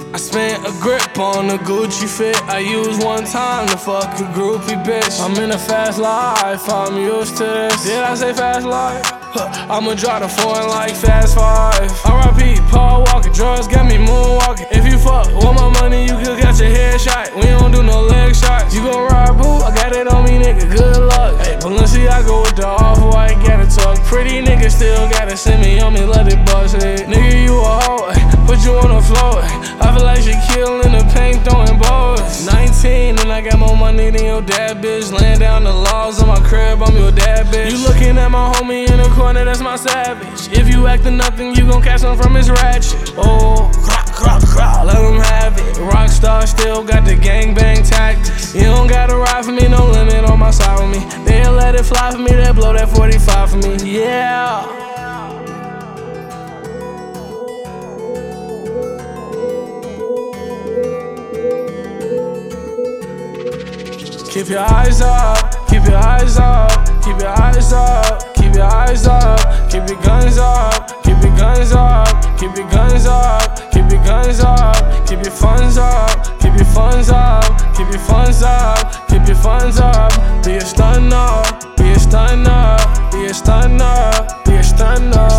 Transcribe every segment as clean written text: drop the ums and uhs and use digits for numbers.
I spent a grip on a Gucci fit. I used one time to fuck a groupie bitch. I'm in a fast life, I'm used to this. Did I say fast life? I'ma drive the foreign like Fast 5. R.I.P. Paul Walker, drugs got me moonwalking. If you fuck with my money, you could get your head shot. We don't do no leg shots. You gon' ride boo? I got it on me, nigga, good luck. Hey, Balenciaga with the off-white, gotta talk. Pretty nigga still gotta send me on me, let it bust it. Nigga, you a hoe, put you on the floor. I feel like Shaquille in the paint throwing balls. 19 and I got more money than your dad, bitch. Laying down the laws of my crib, I'm your dad, bitch. You looking at my homie in the corner, that's my savage. If you acting nothing, you gon' catch some from his ratchet. Oh, let him have it. Rockstar still got the gangbang tactics. You don't gotta ride for me, no limit on my side with me. They'll let it fly for me, they'll blow that 45 for me, yeah. Keep your eyes up, keep your eyes up, keep your eyes up, keep your eyes up, keep your guns up, keep your guns up, keep your guns up, keep your guns up, keep your funds up, keep your funds up, keep your funds up, keep your funds up. Be a stunner, be a stunner, be a stunner, be a stunner.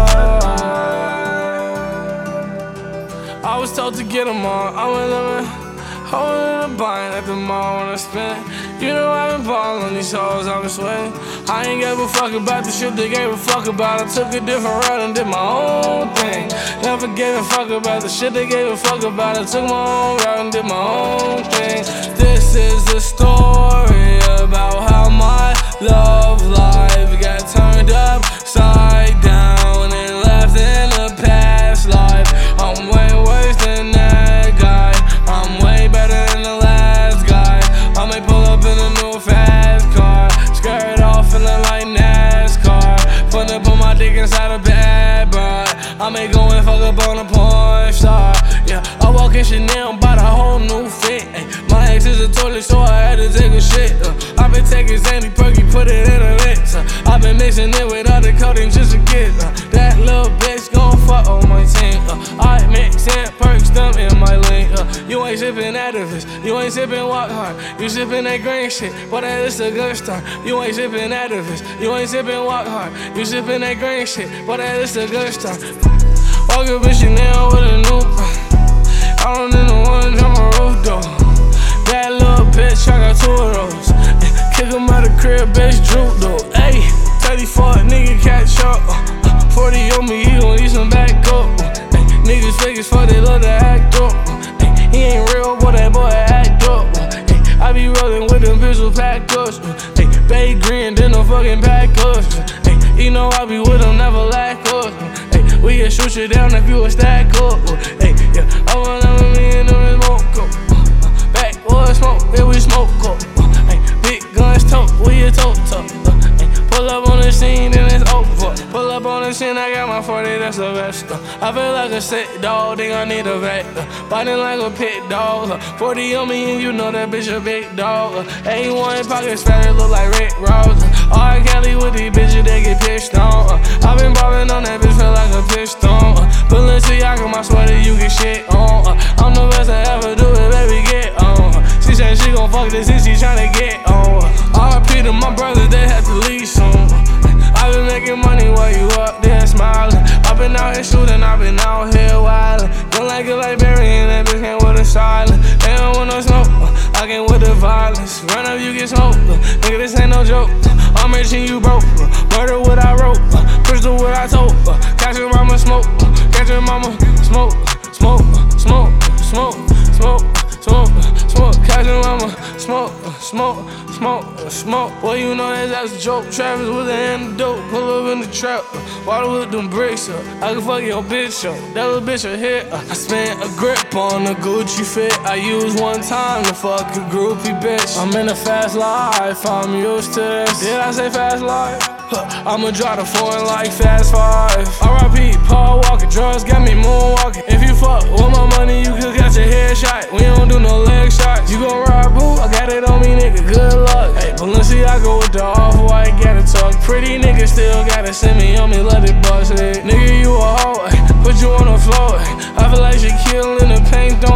I was told to get them on, I went living. I went in a bind at the mall when I spent. You know I've been ballin' on these hoes, I've been sweating. I ain't gave a fuck about the shit they gave a fuck about. I took a different route and did my own thing. Never gave a fuck about the shit they gave a fuck about. I took my own route and did my own thing. This is a story about how my love life got turned upside down and left in a past life. I'm way worse than that guy. I'm way better than the last guy. I may pull up in a new fast car, skirt off feeling like NASCAR. Finna put my dick inside a bad broad. I may go and fuck up on a porn star. Yeah, I walk in Chanel and bought a whole new fit. Ay, my ex is a toilet, so I had to take a shit. I been taking Zandy Perky, put it in a mix. I been mixing it with other codeine just to get that little bitch gon' fuck on my team. I mix and perks them in my link. You ain't sippin' Actavis, you ain't sippin' Walk Hard. You sippin' that green shit, but that is a good start. You ain't sippin' Actavis, you ain't sippin' Walk Hard. You sippin' that green shit, but that is a good start. Walk up in Chanel with a new I don't even wanna jump my roof though. That little bitch, I got 2 of those. Kick him out the crib, bitch, droop though. Ayy, 34, nigga catch up. 40 on me, he gon' eat some back up. Niggas fake as fuck, they love to act up. He ain't real, boy, that boy act up. I be rollin' with them pistols packed up. Bay green, then no fucking pack up. You know I be with them, never lack up. We can shoot you down if you a stack up. Yeah, I want me in the smoke up. Backwood smoke, yeah, we smoke up. Big guns tote, we a tote top. Pull up on the scene, then it's over. Pull up on the scene, I got my 40, that's the best. I feel like a sick dog, think I need a vet. Biting like a pit dog. 40 on me, and you know that bitch a big dog. A1 pockets fat, it look like Rick Ross. R. Kelly with these bitches, they get pissed on. I been ballin' on that bitch, feel like a piston. Balenciaga, my sweater, you get shit on. I'm the best I ever do it, baby, get on. She said she gon' fuck this and she tryna get on. R.I.P. to my brothers, they had to leave soon. I been making money while you up there smiling. I been out here shooting, I been out here wildin'. Don't like it like Barry and that bitch came with a silent. They don't want no smoke, I came with the violence. Run up, you get smoked, nigga, this ain't no joke. I'm rich and you broke, murder what I wrote, crystal what I told. Catch your mama smoke, catch your mama smoke, smoke, smoke, smoke, smoke, smoke, smoke, catch your mama smoke, smoke, smoke, smoke. Well, you know that's a joke. Travis with the antidote, pull up in the trap, water with them bricks up. I can fuck your bitch up, that little bitch a hit. I spent a grip on a Gucci fit. I used one time to fuck a groupie bitch. I'm in a fast life, I'm used to this. Did I say fast life? I'ma drive the foreign like Fast 5. R.I.P. Paul Walker, drugs got me moonwalking. If you fuck with my money, you could get your head shot. We don't do no leg shots. You gon' ride boo? I got it on me, nigga, good luck. Hey, Balenciaga with the off-white, gotta talk. Pretty nigga still gotta send me on me, let it bust it. Nigga, you a hoe, put you on the floor. I feel like Shaquille in the paint